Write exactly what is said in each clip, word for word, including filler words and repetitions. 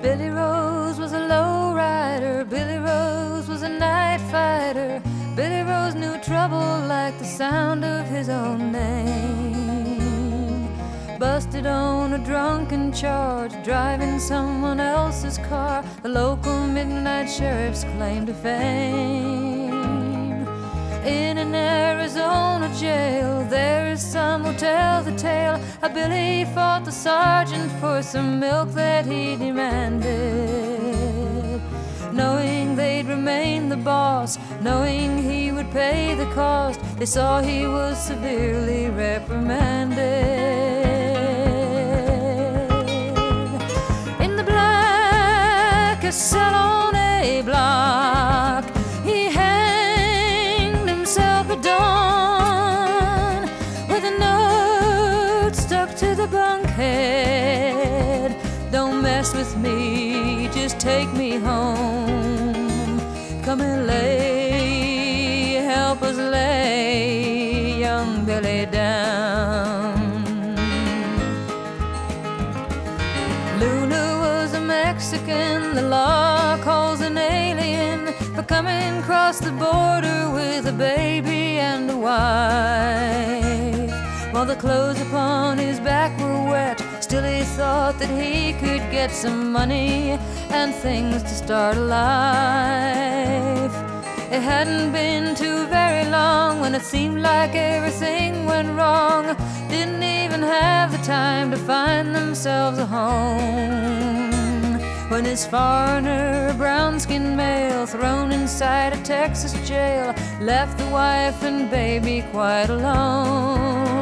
Billy Rose was a low rider, Billy Rose was a night fighter. Billy Rose knew trouble like the sound of his own name. Busted on a drunken charge, driving someone else's car, the local midnight sheriff's claim to fame. In an Arizona jail, there is some who tell the tale how Billy fought the sergeant for some milk that he demanded. Knowing they'd remain the boss, knowing he would pay the cost, they saw he was severely reprimanded. In the blackest cell on A block, he hanged himself at dawn, with a note stuck to the bunkhead. Don't mess with me, just take me home. Come and lay, help us lay young Billy down. Luna was a Mexican, the law calls an alien for coming across the border with a baby and a wife. While the clothes upon his back were wet, still he thought that he could get some money and things to start a life. It hadn't been too very long when it seemed like everything went wrong. Didn't even have the time to find themselves a home, when his foreigner, a brown-skinned male, thrown inside a Texas jail, left the wife and baby quite alone.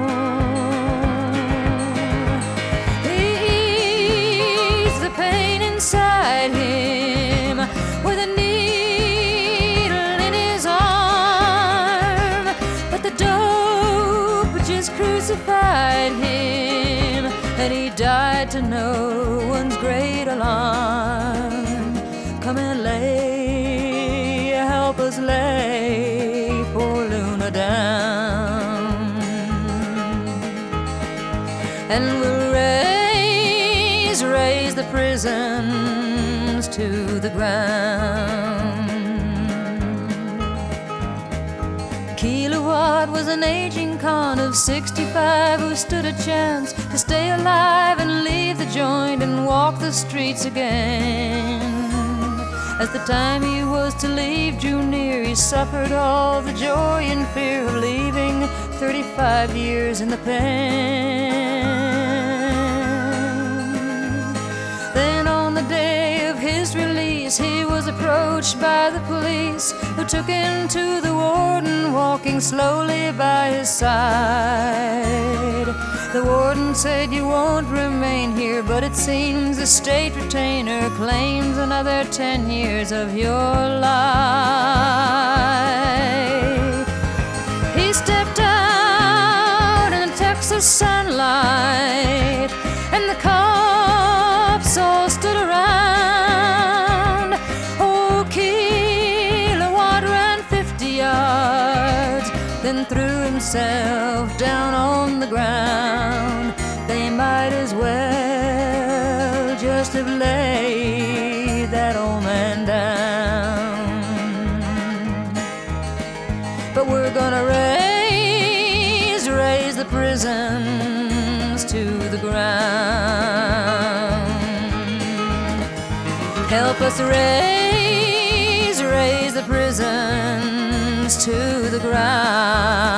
Inside him with a needle in his arm, but the dope just crucified him, and he died to no one's great alarm. Come and lay, help us lay poor Luna down, and we'll raise, raise the prisons to the ground. Kilowatt was an aging con of sixty-five who stood a chance to stay alive and leave the joint and walk the streets again. As the time he was to leave drew near, he suffered all the joy and fear of leaving thirty-five years in the pen. Then on the day of his release, he was approached by the police, who took him to the warden, walking slowly by his side. The warden said, "You won't remain here, but it seems the state retainer claims another ten years of your life." He stepped out in the Texas sunlight, and the cops all stood around. Oh, Kilowatt ran fifty yards, then threw himself down on the ground. They might as well just have laid that old man down. But we're gonna raise, raise the prisons to the ground. Help us raise, raise the prisons to the ground.